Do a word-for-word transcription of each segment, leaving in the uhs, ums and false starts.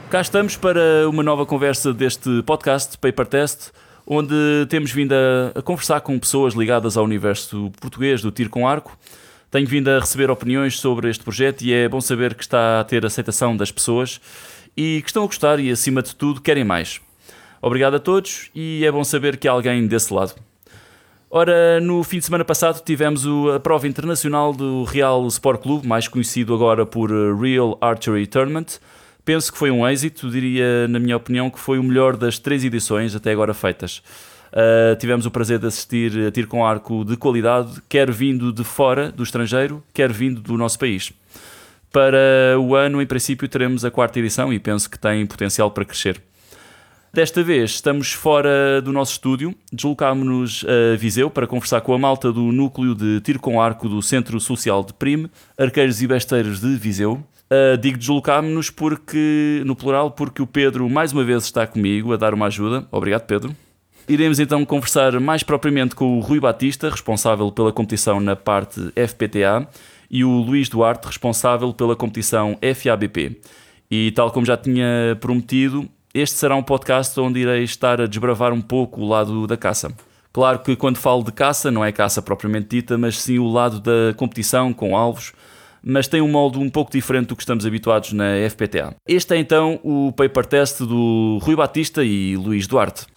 Cá estamos para uma nova conversa deste podcast, Paper Test, onde temos vindo a, a conversar com pessoas ligadas ao universo português do tiro com arco. Tenho vindo a receber opiniões sobre este projeto e é bom saber que está a ter aceitação das pessoas e que estão a gostar e, acima de tudo, querem mais. Obrigado a todos e é bom saber que há alguém desse lado. Ora, no fim de semana passado tivemos a prova internacional do Real Sport Clube, mais conhecido agora por Real Archery Tournament. Penso que foi um êxito, diria, na minha opinião, que foi o melhor das três edições até agora feitas. Uh, tivemos o prazer de assistir a tiro com arco de qualidade, quer vindo de fora, do estrangeiro, quer vindo do nosso país. Para o ano, em princípio, teremos a quarta edição e penso que tem potencial para crescer. Desta vez estamos fora do nosso estúdio, deslocámos-nos a Viseu para conversar com a malta do núcleo de tiro com arco do Centro Social de Prime, Arqueiros e Besteiros de Viseu. Uh, digo deslocámos-nos porque, no plural, porque o Pedro mais uma vez está comigo a dar uma ajuda. Obrigado, Pedro. Iremos então conversar mais propriamente com o Rui Batista, responsável pela competição na parte F P T A, e o Luís Duarte, responsável pela competição F A B P. E tal como já tinha prometido, este será um podcast onde irei estar a desbravar um pouco o lado da caça. Claro que quando falo de caça, não é caça propriamente dita, mas sim o lado da competição com alvos, mas tem um molde um pouco diferente do que estamos habituados na F P T A. Este é então o Paper Test do Rui Batista e Luís Duarte.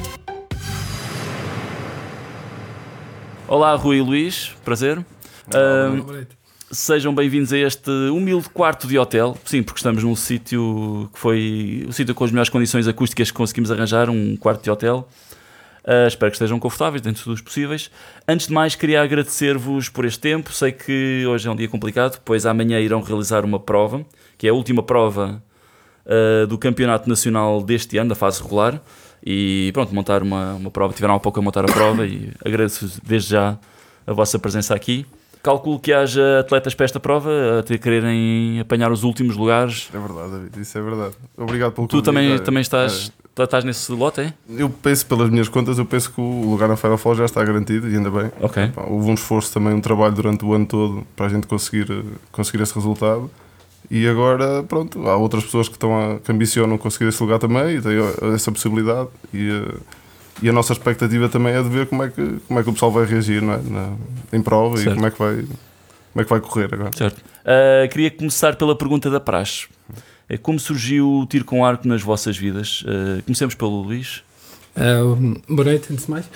Olá, Rui e Luís, prazer. Olá, uh, boa noite. Sejam bem-vindos a este humilde quarto de hotel. Sim, porque estamos num sítio que foi o sítio com as melhores condições acústicas que conseguimos arranjar, um quarto de hotel. Uh, espero que estejam confortáveis dentro dos possíveis. Antes de mais, queria agradecer-vos por este tempo. Sei que hoje é um dia complicado, pois amanhã irão realizar uma prova, que é a última prova uh, do Campeonato Nacional deste ano, da fase regular. E pronto, montar uma, uma prova. Tiveram há pouco a montar a prova e agradeço desde já a vossa presença aqui. Calculo que haja atletas para esta prova a ter quererem apanhar os últimos lugares. É verdade, David, isso é verdade. Obrigado pelo convite. Tu também, é, também estás, é. estás nesse lote, é? Eu penso, pelas minhas contas, eu penso que o lugar na Final Fall já está garantido e ainda bem. Okay. Pá, houve um esforço também, um trabalho durante o ano todo para a gente conseguir, conseguir esse resultado. E agora, pronto, há outras pessoas que, estão a, que ambicionam conseguir esse lugar também e têm essa possibilidade. E, e a nossa expectativa também é de ver como é que, como é que o pessoal vai reagir, não é? Na, em prova, certo. E como é, que vai, como é que vai correr agora. Certo. Uh, queria começar pela pergunta da praxe. Como surgiu o tiro com arco nas vossas vidas? Uh, comecemos pelo Luís. Uh, boa noite, antes de mais.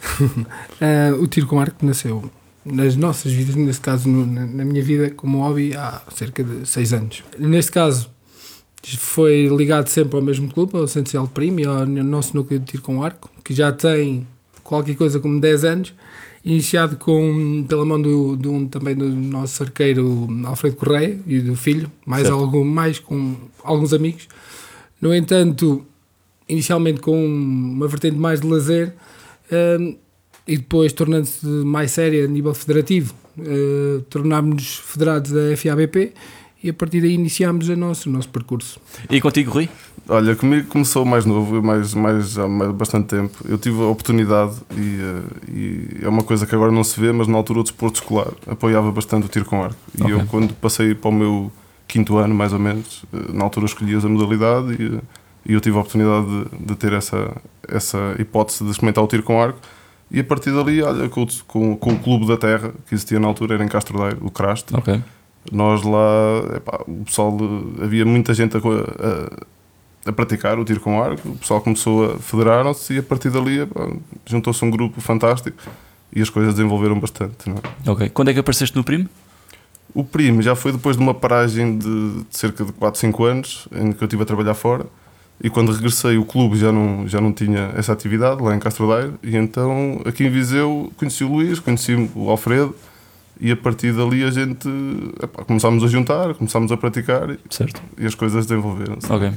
uh, o tiro com arco nasceu nas nossas vidas, neste caso no, na, na minha vida como hobby há cerca de seis anos. Neste caso foi ligado sempre ao mesmo clube, ao Centro Social de Prime e ao nosso núcleo de tiro com arco, que já tem qualquer coisa como dez anos, iniciado com, pela mão do, do, também do nosso arqueiro Alfredo Correia e do filho, mais, algum, mais com alguns amigos. No entanto, inicialmente com uma vertente mais de lazer, um, e depois tornando-se mais séria a nível federativo, uh, tornámos-nos federados da F A B P e a partir daí iniciámos a nosso, o nosso percurso. E contigo, Rui? Olha, comigo começou mais novo, mais, mais, há bastante tempo. Eu tive a oportunidade e, e é uma coisa que agora não se vê, mas na altura o desporto escolar apoiava bastante o tiro com arco. E okay. Eu, quando passei para o meu quinto ano, mais ou menos, na altura escolhi a modalidade e, e eu tive a oportunidade de, de ter essa, essa hipótese de experimentar o tiro com arco. E a partir dali, olha, com, com, com o clube da terra, que existia na altura, era em Castro Daire, o Crasto. Okay. Nós lá, epá, o pessoal, havia muita gente a, a, a praticar o tiro com arco, o pessoal começou a federar-se e a partir dali epá, juntou-se um grupo fantástico e as coisas desenvolveram bastante. Não é? Ok. Quando é que apareceste no Prime? O Prime já foi depois de uma paragem de, de cerca de quatro, cinco anos, em que eu estive a trabalhar fora. E quando regressei, o clube já não, já não tinha essa atividade lá em Castro Daire. E então, aqui em Viseu, conheci o Luís, conheci o Alfredo. E a partir dali a gente epá, começámos a juntar, começámos a praticar e, certo. E as coisas desenvolveram-se. Ok.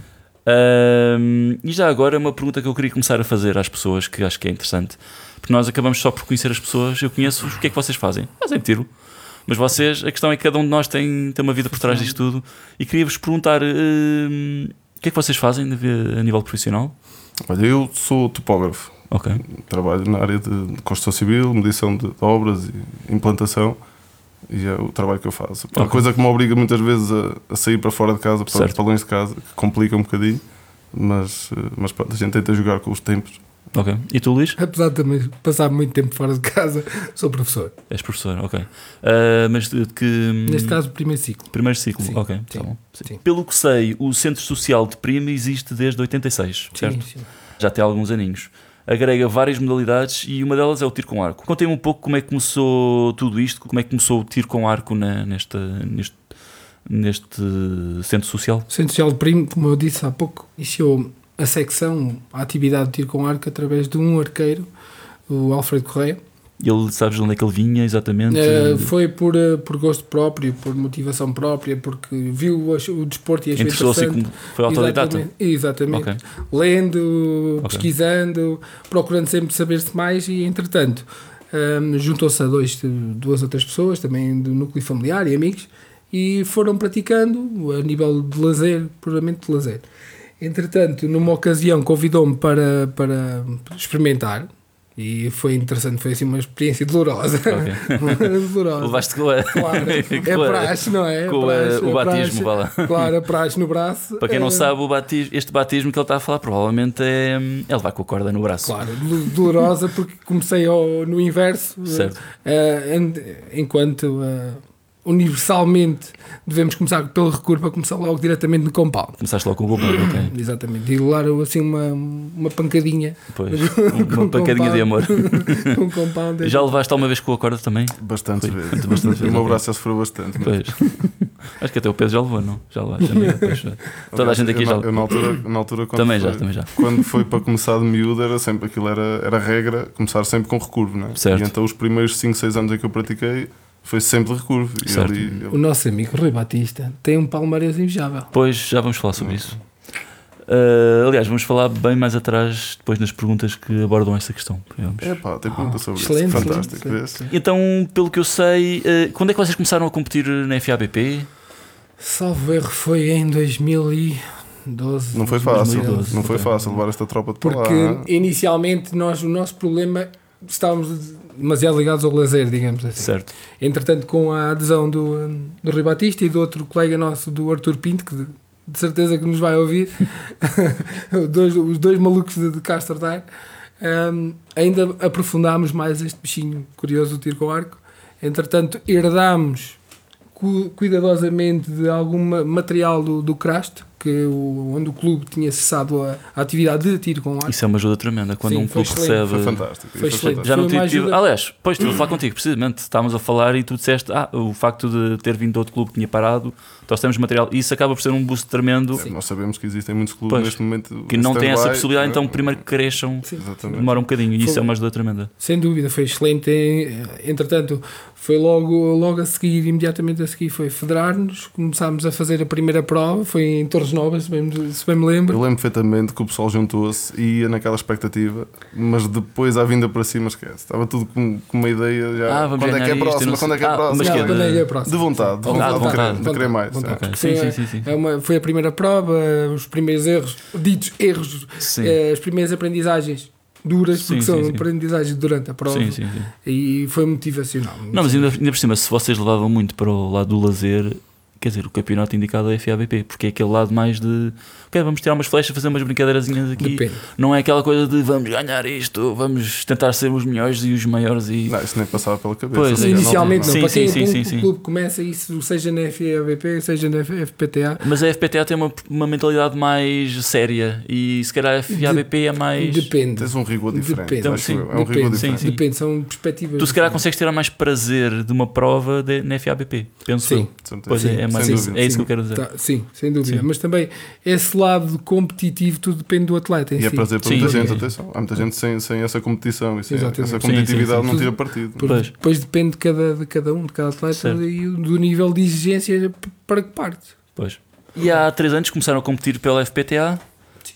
Um, e já agora uma pergunta que eu queria começar a fazer às pessoas, que acho que é interessante. Porque nós acabamos só por conhecer as pessoas. Eu conheço-os, o que é que vocês fazem? Fazem tiro. Mas vocês, a questão é que cada um de nós tem, tem uma vida por trás disto tudo. E queria-vos perguntar... Um, o que é que vocês fazem a nível profissional? Olha, eu sou topógrafo. Okay. Trabalho na área de construção civil, medição de obras e implantação. e é o trabalho que eu faço. Uma okay. coisa que me obriga muitas vezes a, a sair para fora de casa, para, para longe de casa, que complica um bocadinho, mas, mas pronto, a gente tenta jogar com os tempos. Ok. E tu, Luís? Apesar de também passar muito tempo fora de casa, sou professor. És professor, ok. Uh, mas de que... Neste caso, primeiro ciclo. Primeiro ciclo, sim, ok. Sim, tá bom. Sim. Sim. Pelo que sei, o Centro Social de Prima existe desde oitenta e seis, certo? Sim, sim. Já tem alguns aninhos. Agrega várias modalidades e uma delas é o tiro com arco. Contem-me um pouco como é que começou tudo isto, como é que começou o tiro com arco na, nesta, neste, neste Centro Social. O Centro Social de Prima, como eu disse há pouco, iniciou a secção, a atividade de tiro com arco através de um arqueiro, o Alfredo Correia. Ele, sabes de onde é que ele vinha exatamente? Uh, foi por, uh, por gosto próprio, por motivação própria, porque viu o, o desporto e achou interessante. Como foi autodidata? Exatamente, exatamente. Okay. Lendo, okay. pesquisando, procurando sempre saber-se mais e, entretanto, um, juntou-se a dois, duas outras pessoas, também do núcleo familiar e amigos, e foram praticando a nível de lazer, puramente de lazer. Entretanto, numa ocasião, convidou-me para, para experimentar. E foi interessante, foi assim uma experiência dolorosa. Okay. dolorosa. Levaste com a... Claro, é praxe, não é? Com praxe, a, o batismo, vá lá. Claro, a praxe no braço. Para quem não é... sabe, o batismo, este batismo que ele está a falar provavelmente é, é levar com a corda no braço. Claro, dolorosa porque comecei ao, no inverso. Certo. Uh, enquanto... Uh, universalmente devemos começar pelo recurso para começar logo diretamente no compound. Começaste logo com o compound, ok. Exatamente, e levar assim uma, uma pancadinha. Pois, uma pancadinha de amor. Com compound. Já levaste alguma vez com a corda também? Bastante vezes. Bastante vezes. O meu braço já sofreu bastante. Pois. Acho que até o Pedro já levou, não? Já levaste. Já toda a gente aqui eu, já eu, na altura, na altura quando também foi, já, também já. Quando foi para começar de miúdo, era sempre aquilo, era, era regra, começar sempre com recurvo, não é? Certo. E então os primeiros cinco, seis anos em que eu pratiquei, foi sempre recurvo. E certo. ali, ele... O nosso amigo Rui Batista tem um palmarés invejável. Pois, já vamos falar sobre isso. Uh, aliás, vamos falar bem mais atrás, depois nas perguntas que abordam essa questão. É pá, tem perguntas sobre excelente, isso. Fantástico. Excelente, excelente. Então, pelo que eu sei, uh, quando é que vocês começaram a competir na F A B P? Salvo erro, foi em dois mil e doze. Não foi fácil, dois mil e doze, não foi okay. fácil levar esta tropa de Porque lá. inicialmente nós, o nosso problema, estávamos demasiado ligados ao lazer, digamos assim. Certo. Entretanto, com a adesão do, do Rui Batista e do outro colega nosso, do Arthur Pinto, que de, de certeza que nos vai ouvir, dois, os dois malucos de, de Castro Daire, um, ainda aprofundámos mais este bichinho curioso do tiro com arco. Entretanto, herdámos cu, cuidadosamente de algum material do, do Crasto, que o, onde o clube tinha cessado a, a atividade de tiro com arco. Isso é uma ajuda tremenda quando Sim, um clube excelente. recebe. Foi fantástico. Foi foi excelente. fantástico. Já não Foi tive, ajuda... aliás, depois estive a falar contigo, precisamente. Estávamos a falar e tu disseste ah, o facto de ter vindo de outro clube que tinha parado, nós temos material. E isso acaba por ser um boost tremendo. É, nós sabemos que existem muitos clubes pois, neste momento que não têm essa possibilidade, é? Então primeiro que cresçam, Sim. demora um bocadinho. E Foi, isso é uma ajuda tremenda. Sem dúvida, foi excelente. Entretanto, foi logo, logo a seguir, imediatamente a seguir, foi federar-nos. Começámos a fazer a primeira prova, foi em Torres Novas, se bem, se bem me lembro. Eu lembro perfeitamente que o pessoal juntou-se e ia naquela expectativa, mas depois à vinda para cima esquece. Estava tudo com, com uma ideia já. Ah, vamos quando é que é isto, próxima? Quando é que é ah, próxima? mas Não, que é quando é de... que é próximo? De vontade, de vontade, Ah, de vontade, de querer, vontade, de querer mais. vontade. Okay. Foi, Sim, sim, sim, sim. É uma, foi a primeira prova, os primeiros erros, ditos erros, eh, as primeiras aprendizagens duras, sim, porque sim, são sim. aprendizagens durante a prova. Sim, sim, sim. E foi motivacional. Não, mas ainda, ainda por cima, se vocês levavam muito para o lado do lazer, quer dizer, o campeonato indicado é a F A B P, porque é aquele lado mais de ok, vamos tirar umas flechas, fazer umas brincadeirazinhas aqui. Depende. Não é aquela coisa de vamos ganhar isto, vamos tentar ser os melhores e os maiores. E... Não, isso nem passava pela cabeça. Pois, Não, inicialmente não, sim, para sim, quem sim, o sim, sim. clube começa isso, seja na F A B P, seja na F P T A. Mas a F P T A tem uma, uma mentalidade mais séria e se calhar a F A B P é mais. Depende. Tens um rigor diferente. Depende. Acho Sim, eu. É um depende, rigor diferente. sim, sim. Depende, são perspectivas. Tu se calhar diferentes. consegues tirar mais prazer de uma prova de, na F A B P, penso Sim. eu. Pois é, é, mais Sem isso, dúvida. é isso Sim, que eu quero dizer. tá, sim, sem dúvida. Sim. Mas também esse lado competitivo, tudo depende do atleta. Em E é si. prazer para Sim, muita sim, gente, sim. atenção. Há muita gente sem, sem essa competição e sem Exatamente. essa Sim, competitividade sim, sim. não tira partido. Porque Pois. depois depende de cada, de cada um, de cada atleta Certo. e do nível de exigência para que parte. Pois. E há três anos começaram a competir pela F P T A.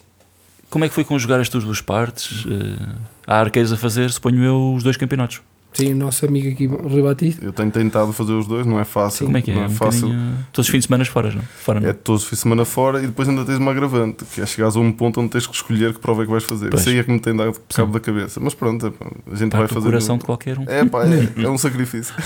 Como é que foi conjugar estas duas partes? Uh, há arqueiros a fazer, suponho eu, os dois campeonatos. Sim, o nosso amigo aqui, o Rui Batista. Eu tenho tentado fazer os dois, não é fácil. Sim, como é que é? Não é um fácil. Todos os fins de semana fora, não? Fora, não? É todos os fins de semana fora e depois ainda tens uma agravante, que é chegares a um ponto onde tens que escolher que prova é que vais fazer. Pois. Isso aí é que me tem dado cabo da cabeça. Mas pronto, é, pá, a gente Para vai o fazer. coração de qualquer um. É, pá, é, é um sacrifício.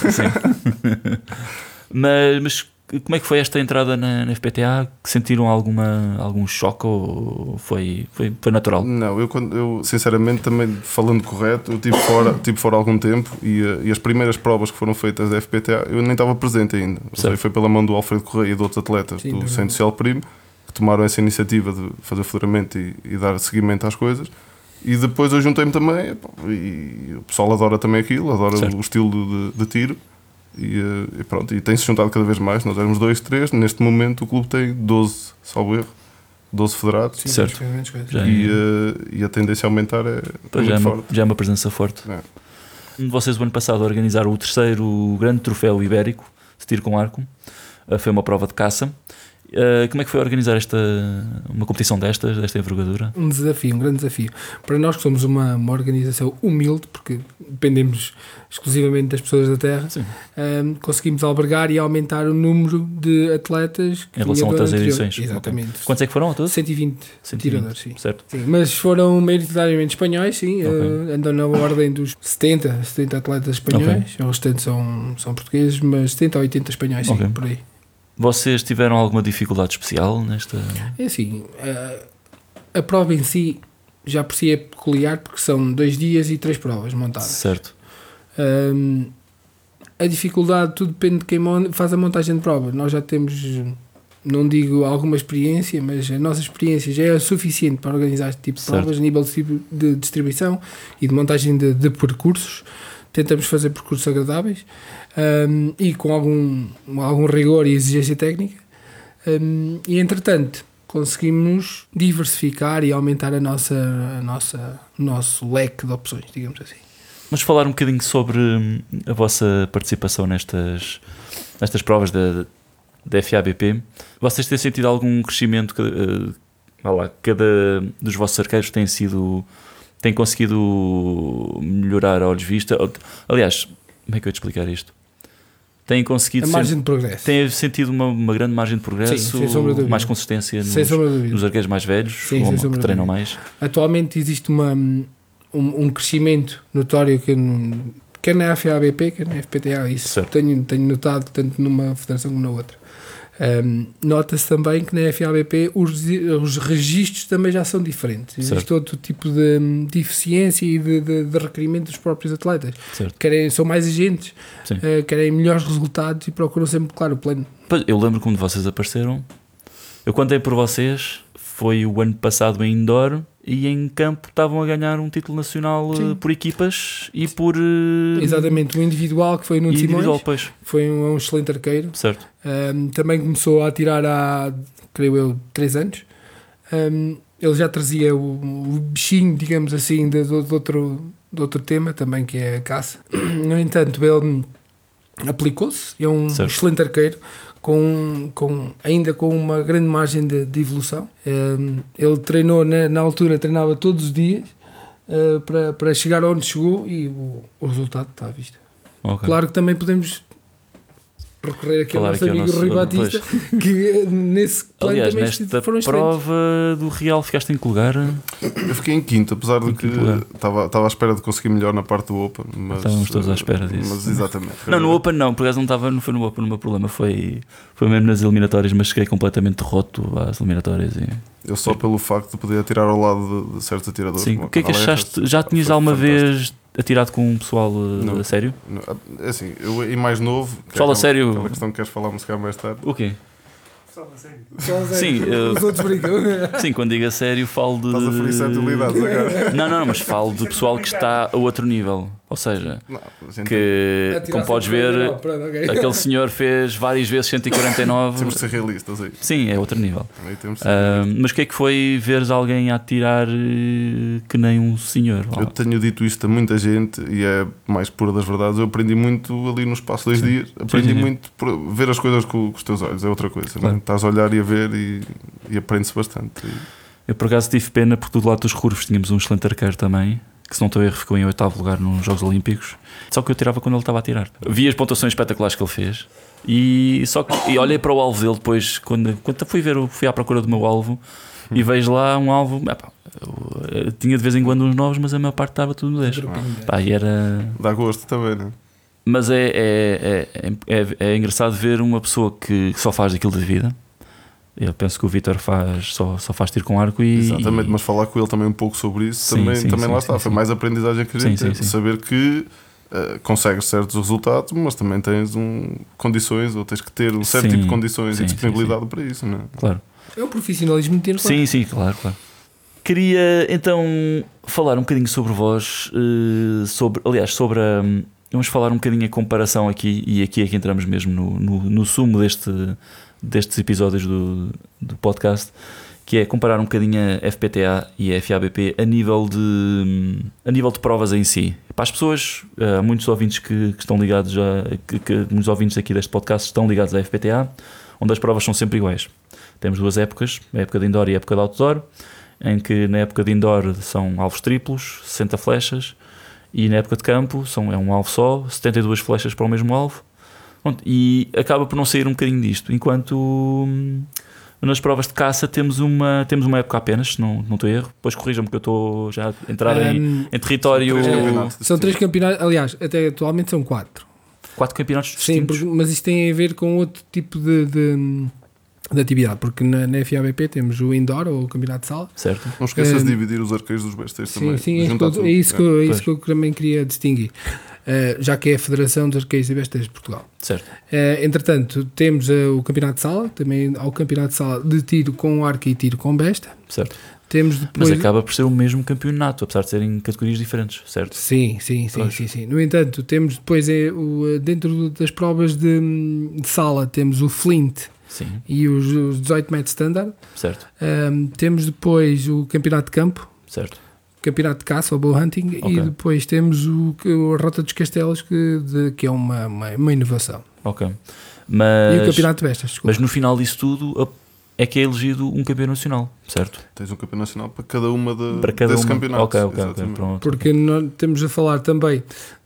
mas, mas como é que foi esta entrada na, na F P T A? Sentiram alguma, algum choque ou foi, foi, foi natural? Não, eu, quando, eu sinceramente também, falando correto, eu estive fora, tive fora há algum tempo e, e as primeiras provas que foram feitas da F P T A eu nem estava presente ainda. Ou seja, foi pela mão do Alfredo Correia e de outros atletas Sim, do Centro Social Primo que tomaram essa iniciativa de fazer federamento e, e dar seguimento às coisas. E depois eu juntei-me também e, e o pessoal adora também aquilo, adora certo. o estilo de, de tiro. E, e pronto, e tem-se juntado cada vez mais. Nós éramos dois, três, neste momento o clube tem doze, salvo erro, doze federados. Sim, certo. E, uh, e a tendência a aumentar é pois muito já, é uma, forte. já é uma presença forte. É. Vocês o ano passado organizaram o terceiro grande troféu ibérico de tiro com arco. Uh, foi uma prova de caça. Uh, como é que foi organizar esta, uma competição destas, desta envergadura? Um desafio, um grande desafio. Para nós que somos uma, uma organização humilde, porque dependemos exclusivamente das pessoas da terra, um, conseguimos albergar e aumentar o número de atletas que em relação a outras edições. Exatamente. Okay. Quantos é que foram a todos? cento e vinte tiradores, sim. Certo. Sim. Mas foram maioritariamente espanhóis, sim, okay. uh, andam na ordem dos setenta, setenta atletas espanhóis, okay. os restantes são, são portugueses, mas setenta ou oitenta espanhóis, okay. sim, por aí. Vocês tiveram alguma dificuldade especial nesta? É assim, a, a prova em si já por si é peculiar porque são dois dias e três provas montadas. Certo. Um, a dificuldade, tudo depende de quem faz a montagem de prova. Nós já temos, não digo alguma experiência, mas a nossa experiência já é suficiente para organizar este tipo de certo. provas a nível de distribuição e de montagem de, de percursos. Tentamos fazer percursos agradáveis um, e com algum, algum rigor e exigência técnica um, e entretanto conseguimos diversificar e aumentar a nossa, a nossa, o nosso leque de opções, digamos assim. Vamos falar um bocadinho sobre a vossa participação nestas, nestas provas da, da F A B P. Vocês têm sentido algum crescimento? Uh, lá, cada dos vossos arqueiros tem sido... tem conseguido melhorar a olhos vista. Aliás, como é que eu ia te explicar isto? Tem conseguido... A margem de progresso. Tem sentido uma, uma grande margem de progresso, sim, sem sombra de dúvida. Mais consistência nos, nos arqueiros mais velhos, sim, ou que treinam mais. Atualmente existe uma, um, um crescimento notório que quer na F A B P, quer na F P T A, isso tenho, tenho notado tanto numa federação como na outra. Um, nota-se também que na F A B P os, os registros também já são diferentes. Existe certo. outro tipo de, de eficiência e de, de, de requerimento dos próprios atletas. Querem, são mais exigentes, uh, querem melhores resultados e procuram sempre, claro, o plano. Eu lembro quando vocês apareceram. Eu contei por vocês, foi o ano passado em indoor e em campo estavam a ganhar um título nacional Sim. por equipas e por... Uh, Exatamente, o individual que foi no Simões, foi um, um excelente arqueiro. Certo. Um, também começou a atirar há, creio eu, três anos. Um, ele já trazia o, o bichinho, digamos assim, de, de, outro, de outro tema também, que é a caça. No entanto, ele aplicou-se, é um certo. excelente arqueiro, com, com, ainda com uma grande margem de, de evolução. Um, ele treinou, na, na altura, treinava todos os dias uh, para, para chegar onde chegou e o, o resultado está à vista. Okay. Claro que também podemos recorrer aqui Falar ao nosso aqui amigo nosso, Rui Batista, pois. que nesse plano Aliás, também nesta foram prova do Real ficaste em que lugar? Eu fiquei em quinto, apesar de que estava, estava à espera de conseguir melhor na parte do Open. Mas, Estávamos todos à espera disso. Mas exatamente. Não, no Open não, por acaso não, estava, não foi no Open o meu problema, foi, foi mesmo nas eliminatórias, mas cheguei completamente roto às eliminatórias. E... Eu só Sim. pelo facto de poder atirar ao lado de, de certos atiradores. Sim, o que é que achaste? Já tinhas alguma vez atirado com um pessoal não, a sério? Não, é assim, eu e mais novo. Pessoal é a sério? Aquela questão que queres falar, mas mais tarde. O quê? Pessoal a sério. Pessoal a sério. Sim, eu... os outros brincam. Sim, quando digo a sério, falo de. Estás a ferir suscetibilidades agora. Não, não, mas falo de pessoal que está a outro nível. Ou seja, não, que, como podes ver, não, pronto, okay. aquele senhor fez várias vezes cento e quarenta e nove. Temos de ser realistas aí. Sim, é outro nível. Aí temos uh, mas o que é que foi veres alguém a atirar que nem um senhor? Eu tenho dito isto a muita gente e é mais pura das verdades. Eu aprendi muito ali no espaço de dois sim. dias. Aprendi sim, sim, muito por ver as coisas com, com os teus olhos. É outra coisa. Claro. Não? Estás a olhar e a ver e, e aprende-se bastante. E... Eu por acaso tive pena porque do lado dos Curvos tínhamos um excelente arqueiro também, que se não estou a erro ficou em oitavo lugar nos Jogos Olímpicos, só que eu tirava quando ele estava a tirar. Vi as pontuações espetaculares que ele fez e, só que, e olhei para o alvo dele depois, quando, quando fui, ver, fui à procura do meu alvo e vejo lá um alvo, epá, eu, eu tinha de vez em quando uns novos, mas a maior parte estava tudo no dez. Pá, e era... Dá gosto também, não é? Mas é, é, é, é, é engraçado ver uma pessoa que só faz aquilo da vida. Eu penso que o Vítor faz, só, só faz tiro com arco e... Exatamente, e... mas falar com ele também um pouco sobre isso, Sim, também, sim, também sim, lá sim, está, sim, foi sim. mais aprendizagem que a gente Sim, teve, sim, sim. saber que uh, consegues certos resultados, mas também tens um, condições, ou tens que ter um certo Sim, tipo de condições sim, e disponibilidade sim, sim. para isso, não é? Claro. É o profissionalismo de tiro. Sim, sim, claro, claro. Queria então falar um bocadinho sobre vós, uh, sobre, aliás, sobre a... Vamos falar um bocadinho a comparação aqui, e aqui é que entramos mesmo no, no, no sumo deste, destes episódios do, do podcast, que é comparar um bocadinho a F P T A e a F A B P a nível de, a nível de provas em si. Para as pessoas, há muitos ouvintes que, que estão ligados a, que, que muitos ouvintes aqui deste podcast estão ligados à F P T A, onde as provas são sempre iguais. Temos duas épocas, a época de indoor e a época de outdoor, em que na época de indoor são alvos triplos, sessenta flechas, e na época de campo são, é um alvo só, setenta e duas flechas para o mesmo alvo. Pronto, e acaba por não sair um bocadinho disto, enquanto hum, nas provas de caça temos uma, temos uma época apenas, se não, não estou a erro. Depois corrijam-me que eu estou já a entrar um, em, em território. São três campeonatos, são três campeonatos, aliás, até atualmente são quatro. Quatro campeonatos Sim, distintos. porque, mas isto tem a ver com outro tipo de, de, de atividade, porque na, na F A B P temos o indoor, ou o campeonato de sala. Certo. Não esqueças Um, de dividir os arqueiros dos bestas Sim, também. sim, é, juntar isso, tudo. é isso, que, eu, é isso Pois. que eu também queria distinguir, uh, já que é a Federação dos Arqueiros e Bestas de Portugal. Certo. Uh, entretanto, temos uh, o campeonato de sala, também há o campeonato de sala de tiro com arco e tiro com besta. Certo. Temos depois... Mas acaba por ser o mesmo campeonato, apesar de serem categorias diferentes, certo? Sim, sim, sim, Pois. sim, sim. No entanto, temos depois, é, o, dentro das provas de, de sala, temos o Flint Sim, e os, os dezoito metros standard. certo, Um, temos depois o campeonato de campo, certo. campeonato de caça, o bow hunting, Ok. e depois temos o, o a Rota dos Castelos, que, de, que é uma, uma, uma inovação. Ok. Mas, E o campeonato de bestas, desculpa. mas no final disso tudo a- é que é elegido um campeão nacional, certo? Tens um campeão nacional para cada uma de, Para cada desses uma. campeonatos. Ok, ok, ok. Exatamente. Pronto. Porque nós temos a falar também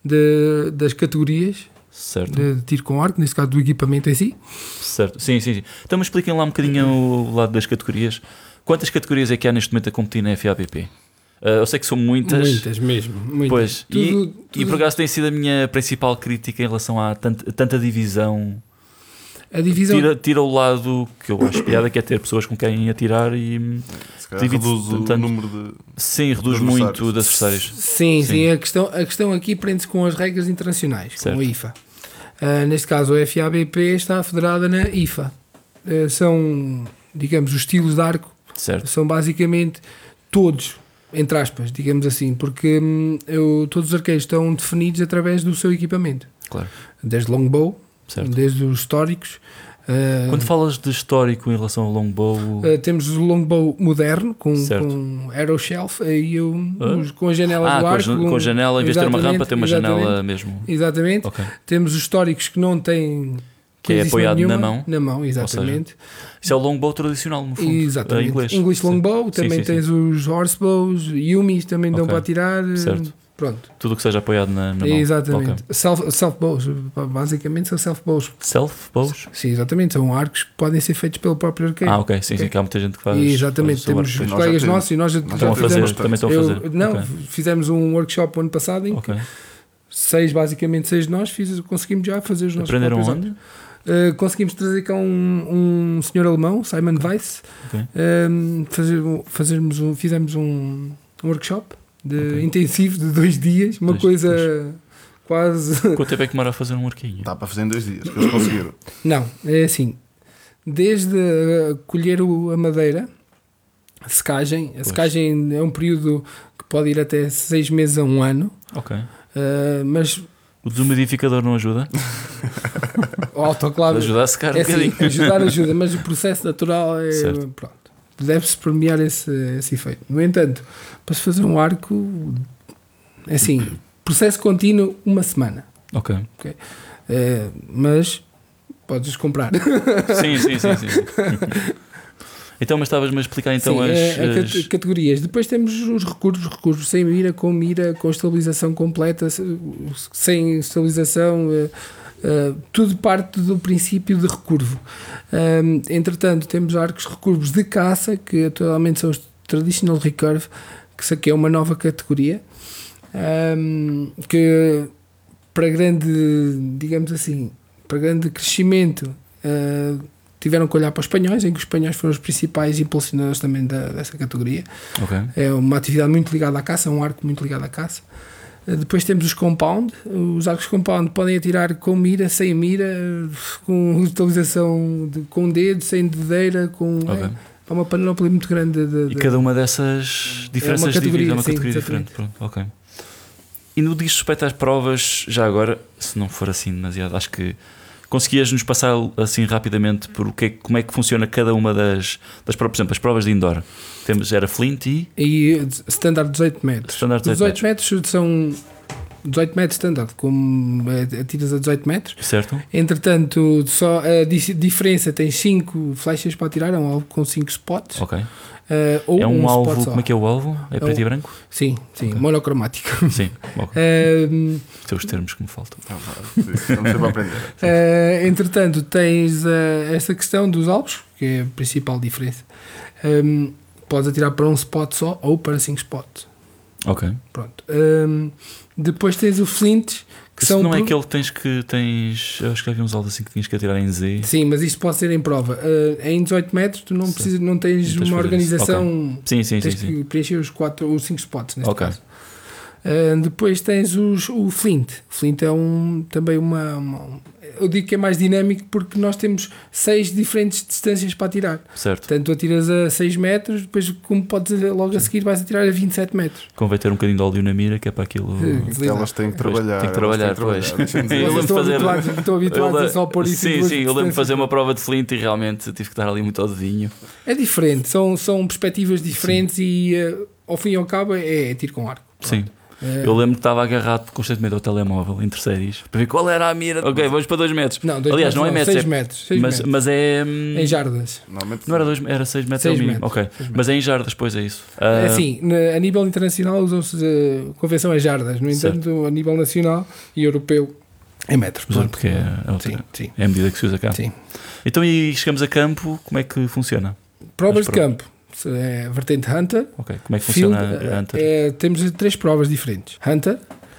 de, das categorias Certo, de tiro com arco, neste caso do equipamento em si. certo. Sim, sim, sim. Então me expliquem lá um bocadinho o lado das categorias. Quantas categorias é que há neste momento a competir na F A B P? Uh, eu sei que são muitas. Muitas mesmo. Muitas. Pois, Tudo- e, tudo- e por acaso tem sido a minha principal crítica em relação a tanta, tanta divisão. A divisão. Tira, tira o lado que eu acho piada, que é ter pessoas com quem atirar e Se calhar Divide-se reduz o tanto- número de. sim, reduz De muito adversários. de adversários. Sim, sim, Sim. a, questão, a questão aqui prende-se com as regras internacionais, Certo. com a I F A. Ah, neste caso, a F A B P está federada na I F A. Ah, são, digamos, os estilos de arco, Certo, são basicamente todos, entre aspas, digamos assim, porque hum, eu- todos os arqueiros estão definidos através do seu equipamento. claro. Desde longbow, Certo. desde os históricos. ah, Quando falas de histórico em relação ao longbow, ah, temos o longbow moderno com, Certo. com aero shelf e o- Ah? os- com a janela ah, do com, a, arco. jan- com a janela, em vez de ter uma Exatamente, rampa, tem uma exatamente. janela mesmo. Exatamente. Ok. Temos os históricos que não têm Que é coisição apoiado nenhuma. na mão. Na mão, exatamente. Isso é o longbow tradicional, no fundo. Exatamente. Em inglês. English Sim. longbow, Sim, também sim, sim. tens os horsebows, yumis também dão Ok. para atirar. Certo. Pronto. Tudo o que seja apoiado na, na mão. Exatamente. Ok. Self, self bows, basicamente são self bows. Self bows? Sim, exatamente. São arcos que podem ser feitos pelo próprio arqueiro. Ah, ok. Sim, sim, Ok. que há muita gente que faz. Exatamente. faz o seu Temos arco. os Nós já colegas temos. nossos e nós já, Nós já já Estão a fazer, fizemos. também estão a Eu- fazer. não, Ok. fizemos um workshop o ano passado em que Ok. seis, basicamente seis de nós fiz, conseguimos já fazer os nossos Aprenderam próprios onde? Uh, conseguimos trazer cá um, um senhor alemão, Simon Weiss, Ok. um, fazer, fazermos um, fizemos um, um workshop de, Ok. intensivo de dois dias, uma Dois- coisa quase... Quanto tempo é que demora a fazer um arquinho? Dá para fazer em dois dias, que eles conseguiram. Não, é assim, desde uh, colher o- a madeira, a secagem, a Pois. secagem é um período que pode ir até seis meses a um ano, Ok. uh, mas O desumidificador não ajuda? o autoclave... Ajuda a secar um É assim, bocadinho. ajudar ajuda, mas o processo natural é Certo. pronto. Deve-se premiar esse, esse efeito. No entanto, para se fazer um arco, é assim, processo contínuo, uma semana. Ok. É, mas podes comprar. Sim, sim, sim, sim. Então, mas estavas-me a explicar então Sim, as, é, as... as categorias. Depois temos os recursos, recursos sem mira, com mira, com estabilização completa, sem estabilização, uh, uh, tudo parte do princípio de recurvo. Um, entretanto, temos arcos recurvos de caça, que atualmente são os Traditional Recurve, que aqui é uma nova categoria, um, que para grande, digamos assim, para grande crescimento, uh, tiveram que olhar para os espanhóis, em que os espanhóis foram os principais impulsionadores também da, dessa categoria. Okay. É uma atividade muito ligada à caça, um arco muito ligado à caça. Depois temos os compound. Os arcos compound podem atirar com mira, sem mira, com utilização de, com dedo, sem dedeira, com... Okay. É uma panóplia muito grande. De, de, e cada uma dessas diferenças é uma categoria, divide, é uma sim, categoria diferente. Pronto, ok. E no diz respeito às provas, já agora, se não for assim demasiado, acho que conseguias-nos passar assim rapidamente por o que é, como é que funciona cada uma das, das provas, por exemplo, as provas de indoor. Temos, era Flint e... E standard dezoito metros. Standard dezoito, dezoito metros. metros são dezoito metros standard, como atiras a dezoito metros. Certo. Entretanto, só a diferença, tens cinco flechas para atirar, é um alvo com cinco spots. Ok. Uh, ou é um, um alvo, como é que é o alvo? É, é preto um, e branco? Sim, sim, okay. Monocromático. Sim, ok. Uh, São os termos que me faltam. Não sei para aprender. Uh, entretanto, tens uh, esta questão dos alvos, que é a principal diferença. Um, podes atirar para um spot só ou para cinco spots. Ok. Pronto. Um, depois tens o flint, que isso são... não pro... é aquele que tens que tens... Eu acho que havia uns alvos assim que tinhas que atirar em Z. Sim, mas isto pode ser em prova. Uh, em dezoito metros tu não, precisas, não tens, não tens uma organização... Okay. Sim, sim, tens sim, que sim. preencher os quatro ou cinco spots neste okay. caso. Uh, depois tens os, o flint. O flint é um, também uma, uma... Eu digo que é mais dinâmico porque nós temos seis diferentes distâncias para atirar. Certo. Portanto, tu atiras a seis metros, depois, como podes logo a seguir, vais atirar a vinte e sete metros. Convém ter um bocadinho de óleo na mira, que é para aquilo. É, elas têm que trabalhar. Tem que trabalhar, pois. Eu estou fazer... habituado, estou habituado a só pôr isso. Sim, sim, eu lembro de fazer uma prova de flint e realmente tive que estar ali muito ao dedinho. É diferente, são, são perspectivas diferentes sim. E uh, ao fim e ao cabo é, é tiro com arco. Sim. Eu lembro que estava agarrado constantemente ao telemóvel entre séries para ver qual era a mira. Ok, vamos para dois metros. Não, dois Aliás, metros, não é metros, seis é, metros, seis mas, metros. mas é hum, em jardas. Não era dois, era seis metros, seis é o mínimo. metros, Ok, mas é em jardas, pois é isso. Uh, é assim, a nível internacional usam-se a convenção é jardas, no entanto, certo. A nível nacional e europeu é metros. Mas porque é, é, outra, sim, sim. É a medida que se usa cá. Sim. Então, e chegamos a campo, como é que funciona? Provas de campo. É vertente Hunter. Ok, como é que funciona Field, a Hunter? É, temos três provas diferentes: Hunter,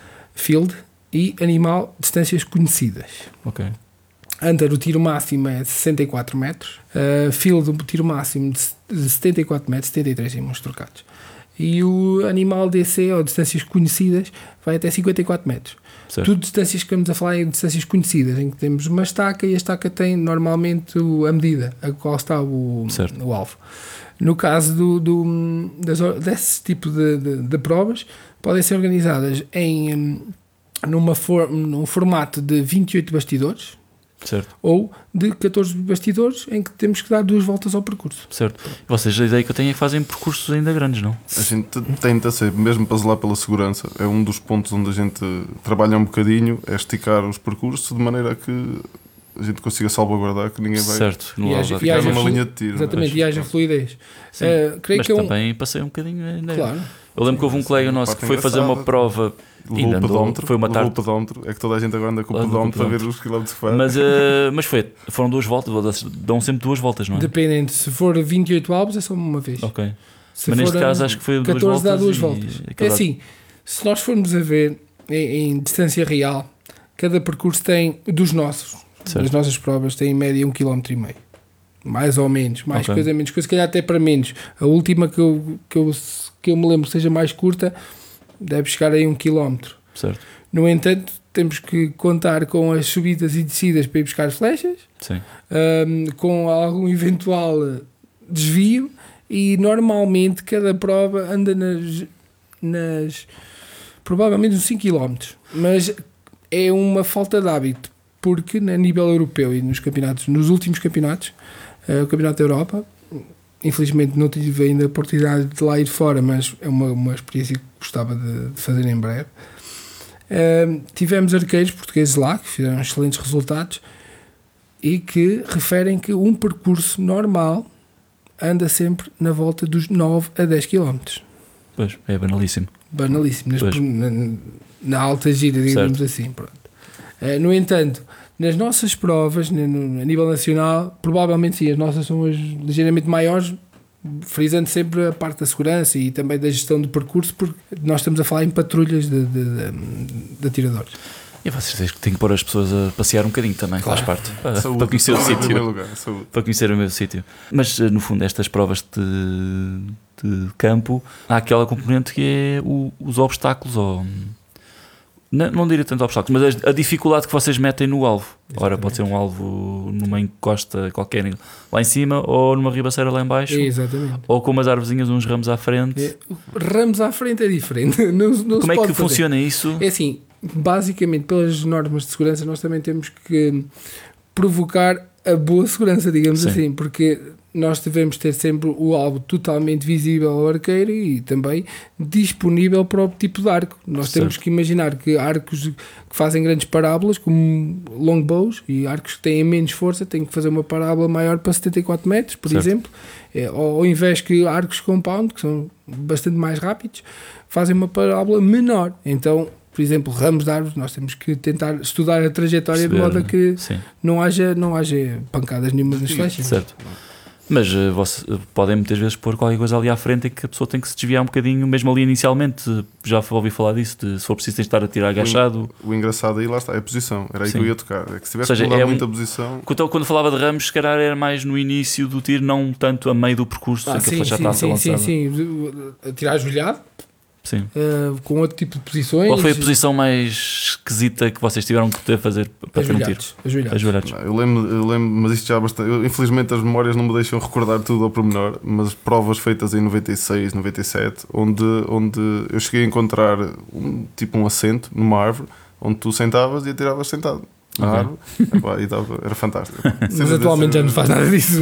Field e Animal, distâncias conhecidas. Ok. Hunter, o tiro máximo é de sessenta e quatro metros. Uh, Field, o tiro máximo de setenta e quatro metros, setenta e três em mãos trocados. E o Animal D C, ou distâncias conhecidas, vai até cinquenta e quatro metros. Certo. Tudo distâncias que estamos a falar em distâncias conhecidas, em que temos uma estaca e a estaca tem normalmente a medida a qual está o, o alvo. No caso do, do, das, desse tipo de, de, de provas, podem ser organizadas em numa for, num formato de vinte e oito bastidores, certo. Ou de catorze bastidores, em que temos que dar duas voltas ao percurso. Certo. Vocês, a ideia que eu tenho é que fazem percursos ainda grandes, não? A gente tenta ser, mesmo para zelar pela segurança, é um dos pontos onde a gente trabalha um bocadinho, é esticar os percursos de maneira a que a gente consiga salvaguardar, que ninguém vai certo, e haja, ficar numa flu... linha de tiro. Exatamente, e haja fluidez. Sim, uh, creio mas que também um... passei um bocadinho ainda. Claro. Eu lembro que houve um colega nosso que foi fazer uma prova. Levou o pedómetro, foi uma tarde. O pedómetro, é que toda a gente agora anda com o pedómetro para ver os quilómetros que faz. Mas, uh, mas foi, foram duas voltas, dão sempre duas voltas, não é? Dependendo, se for vinte e oito alvos é só uma vez. Ok. Se mas neste caso acho que foi duas voltas. dá duas e... voltas. É assim, se nós formos a ver em, em distância real, cada percurso tem, dos nossos, certo. Das nossas provas, tem em média um quilómetro e meio. Mais ou menos, mais okay. coisa, menos coisa, se calhar até para menos. A última que eu, que eu, que eu me lembro seja mais curta, deve chegar aí um quilómetro. Certo. No entanto, temos que contar com as subidas e descidas para ir buscar flechas, sim. Um, com algum eventual desvio, e normalmente cada prova anda nas, nas provavelmente uns cinco quilómetros, mas é uma falta de hábito, porque a nível europeu e nos campeonatos, nos últimos campeonatos, uh, o Campeonato da Europa, infelizmente não tive ainda a oportunidade de lá ir fora, mas é uma, uma experiência que gostava de, de fazer em breve. Uh, tivemos arqueiros portugueses lá que fizeram excelentes resultados e que referem que um percurso normal anda sempre na volta dos nove a dez quilómetros. Pois, é banalíssimo. Banalíssimo, nas, na, na alta gira, digamos certo. assim. Pronto. Uh, no entanto, nas nossas provas, no, no, a nível nacional, provavelmente sim, as nossas são as ligeiramente maiores, frisando sempre a parte da segurança e também da gestão do percurso, porque nós estamos a falar em patrulhas de, de, de, de atiradores. E vocês têm que, têm que pôr as pessoas a passear um bocadinho também, claro. Faz parte, para, saúde, para conhecer o sítio. Lugar, para conhecer o meu sítio. Mas no fundo, estas provas de, de campo, há aquela componente que é o, os obstáculos, ou não, não diria tanto obstáculos, mas a, a dificuldade que vocês metem no alvo. Exatamente. Ora, pode ser um alvo numa encosta qualquer lá em cima, ou numa ribaceira lá em baixo. Exatamente. Ou com umas arvorezinhas, uns ramos à frente. É, ramos à frente é diferente. Não, não Como é que fazer. funciona isso? É assim, basicamente pelas normas de segurança nós também temos que provocar a boa segurança, digamos Sim. assim, porque nós devemos ter sempre o alvo totalmente visível ao arqueiro e também disponível para o tipo de arco. Nós certo. temos que imaginar que arcos que fazem grandes parábolas, como longbows, e arcos que têm menos força, têm que fazer uma parábola maior para setenta e quatro metros, por certo. exemplo, é, ao, ao invés que arcos compound, que são bastante mais rápidos, fazem uma parábola menor. Então, por exemplo, ramos de árvores, nós temos que tentar estudar a trajetória Perceber, de modo a que não haja, não haja pancadas nenhumas nas flechas. Certo. Mas uh, você, uh, podem muitas vezes pôr qualquer coisa ali à frente e que a pessoa tem que se desviar um bocadinho, mesmo ali inicialmente. Já ouvi falar disso, de, se for preciso tens de estar a tirar agachado. O, o engraçado aí, lá está, é a posição. Era aí Sim. que eu ia tocar. É que se tivesse seja, que mudar é muita um, posição... Quando, quando falava de ramos, se calhar era mais no início do tiro, não tanto a meio do percurso, ah, em que sim, a flecha sim, está a sim, ser lançada. Sim, sim, sim. Tirar ajoelhado. Sim. Uh, com outro tipo de posições. Qual foi a posição mais esquisita que vocês tiveram que ter fazer para ter um tiro? Ajoelhados. Ajoelhados. Não, eu, lembro, eu lembro, mas isto já bastante. Eu, infelizmente as memórias não me deixam recordar tudo ao pormenor, mas provas feitas em noventa e seis, noventa e sete, onde, onde eu cheguei a encontrar um, tipo um assento numa árvore onde tu sentavas e atiravas sentado. Na okay. árvore, epá, e dava, era fantástico. Mas atualmente já não faz nada disso.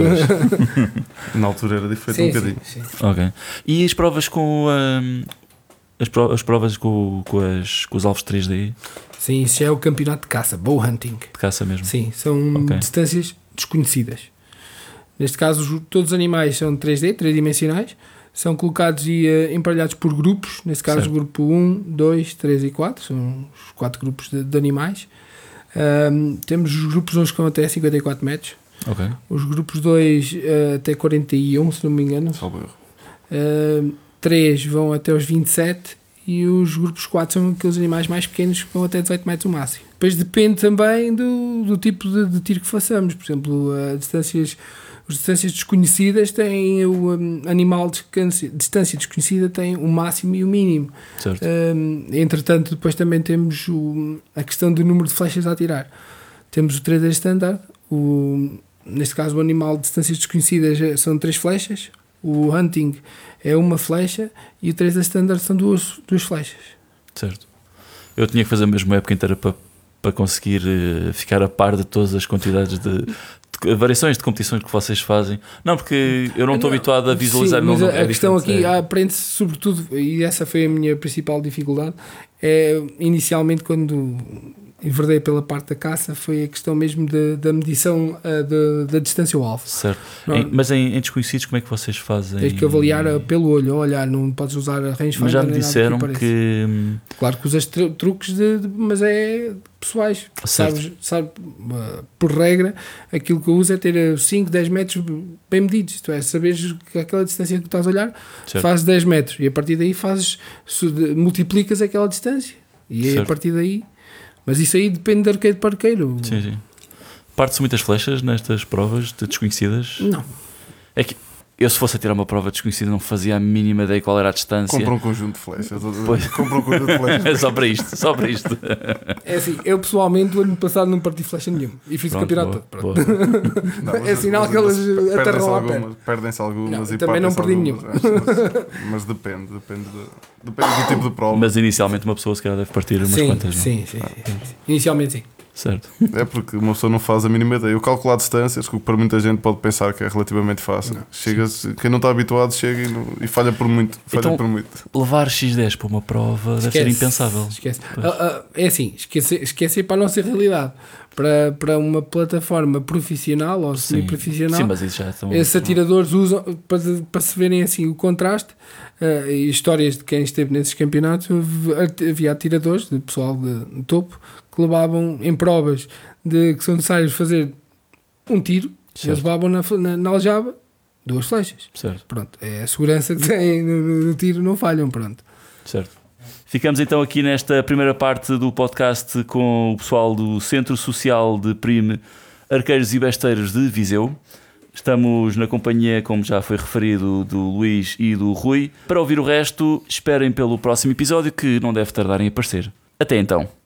Na altura era diferente sim, um bocadinho. Sim, sim. Ok. E as provas com. Um, as, pro, as provas com, com, as, com os alvos três D? Sim, isso já é o campeonato de caça, bow hunting. De caça mesmo? Sim, são okay. distâncias desconhecidas. Neste caso, todos os animais são três D, tridimensionais, são colocados e uh, emparelhados por grupos. Neste caso, certo. grupo um, dois, três e quatro, são os quatro grupos de, de animais. Um, temos os grupos uns com até cinquenta e quatro metros, okay. os grupos dois uh, até quarenta e um, se não me engano, uh, três vão até os vinte e sete e os grupos quatro são aqueles animais mais pequenos que vão até dezoito metros o máximo. Depois depende também do, do tipo de, de tiro que façamos. Por exemplo, uh, distâncias, as distâncias desconhecidas têm o um, animal de distância desconhecida tem o máximo e o mínimo. Certo. Um, entretanto, depois também temos o, a questão do número de flechas a atirar. Temos o três D standard, o, neste caso o animal de distâncias desconhecidas são três flechas, o hunting é uma flecha e o três D standard são duas, duas flechas. Certo. Eu tinha que fazer a mesma época inteira para, para conseguir uh, ficar a par de todas as quantidades de, de variações de competições que vocês fazem. Não, porque eu não estou habituado a visualizar. Sim, mas não, a, é a questão aqui é... aprende-se sobretudo, e essa foi a minha principal dificuldade, é inicialmente quando enverdei pela parte da caça, foi a questão mesmo de, da medição uh, de, da distância ao alvo. Certo. Em, mas em, em desconhecidos, como é que vocês fazem? Tens que avaliar pelo olho, olhar, não podes usar a range finder. Mas já me disseram que, que... Claro que usas tru- truques, de, de, mas é pessoais. Sabes, sabe, uh, por regra, aquilo que eu uso é ter cinco, dez metros bem medidos. Isto é, saberes que aquela distância que tu estás a olhar, certo. Fazes dez metros e a partir daí fazes, multiplicas aquela distância. E aí, a partir daí... Mas isso aí depende de arqueiro para arqueiro. Sim, sim. Parte-se muitas flechas nestas provas de desconhecidas? Não. É que eu, se fosse a tirar uma prova desconhecida, não fazia a mínima ideia qual era a distância. Compra um conjunto de flechas. Pois. Compra um conjunto de flechas. É só para isto, só para isto. É assim, eu pessoalmente, o ano passado não parti flecha nenhuma. E fiz Pronto, o campeonato boa, todo. Não, mas, é sinal que elas aterram à perna. Perdem-se algumas não, e também não perdi nenhuma. Mas, mas depende, depende, de, depende do tipo de prova. Mas inicialmente uma pessoa se calhar deve partir umas sim, quantas, sim, não? sim, sim, sim. Inicialmente sim. Certo. É porque uma pessoa não faz a mínima ideia. Eu calculo distâncias, que para muita gente pode pensar que é relativamente fácil. Não, chega quem não está habituado chega e, não, e falha por muito. Falha então, por muito. Levar xis dez para uma prova esquece, deve ser impensável. Esquece. Uh, uh, é assim, esquecer, esquecer para não ser realidade. para, para uma plataforma profissional ou semi-profissional. Sim, mas isso já estão... Esses atiradores usam para, para se verem assim o contraste uh, e histórias de quem esteve nesses campeonatos. Havia atiradores de pessoal de, de topo que levavam em provas de que são necessários fazer um tiro, certo. Eles levavam na, na, na aljava duas flechas. Certo. Pronto, é a segurança que têm no, no tiro, não falham. Pronto. Certo. Ficamos então aqui nesta primeira parte do podcast com o pessoal do Centro Social de Prime Arqueiros e Besteiros de Viseu. Estamos na companhia, como já foi referido, do Luís e do Rui. Para ouvir o resto, esperem pelo próximo episódio que não deve tardar em aparecer. Até então.